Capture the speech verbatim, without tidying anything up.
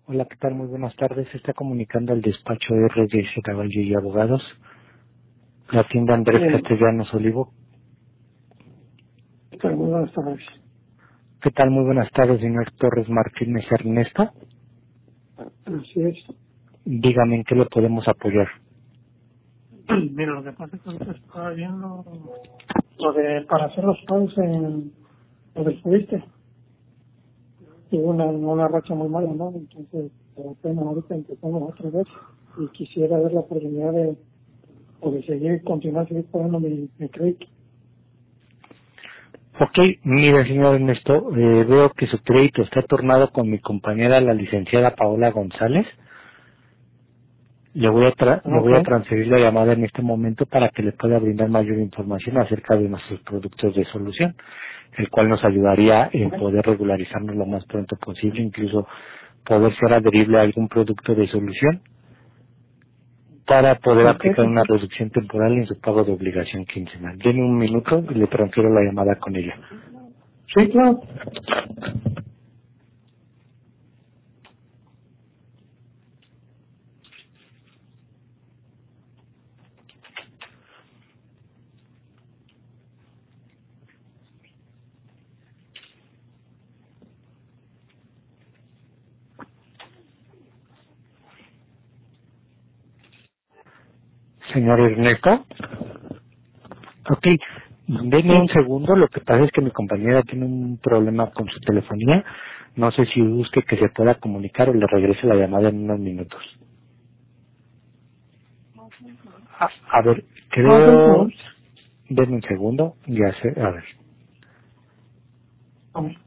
Hola, ¿qué tal? Muy buenas tardes. Se está comunicando al despacho R D S Caballo y Abogados. La tienda Andrés Sí, Castellanos Olivo. pero muy buenas tardes. ¿Qué tal? Muy buenas tardes, señor Torres Martínez Ernesto. Así es. Dígame en qué le podemos apoyar. Mira, lo que pasa es que ahorita estaba viendo lo de para hacer los pagos en lo del fuiste. Tuve una, una racha muy mala, ¿no? Entonces, apenas ahorita empezamos otra vez y quisiera ver la oportunidad de, o de seguir, continuar, seguir pagando mi, mi crédito. Ok, mire, señor Ernesto, eh, veo que su crédito está tornado con mi compañera, la licenciada Paola González. Le voy a tra- le Ok, voy a transferir la llamada en este momento para que le pueda brindar mayor información acerca de nuestros productos de solución, el cual nos ayudaría en ok, poder regularizarnos lo más pronto posible, incluso poder ser adherible a algún producto de solución para poder ok, aplicar una perfecto. reducción temporal en su pago de obligación quincenal. Deme un minuto y le transfiero la llamada con ella. Sí, claro. Señor Ernesto, ok, denme un Sí, segundo, lo que pasa es que mi compañera tiene un problema con su telefonía, no sé si busque que se pueda comunicar o le regrese la llamada en unos minutos. A, a ver, ok, creo, no, denme un segundo, ya sé, a ver. no.